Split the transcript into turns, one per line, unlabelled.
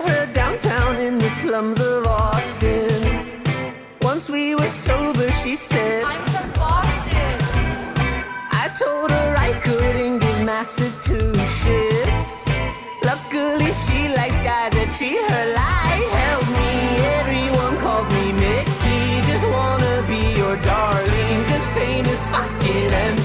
her downtown in the slums of Austin. Once we were sober, she said,
I'm from Boston.
I told her I couldn't give massive two shits. Luckily she likes guys that treat her like help me. Everyone calls me Mickey, just wanna be your darling, 'cause fame is fucking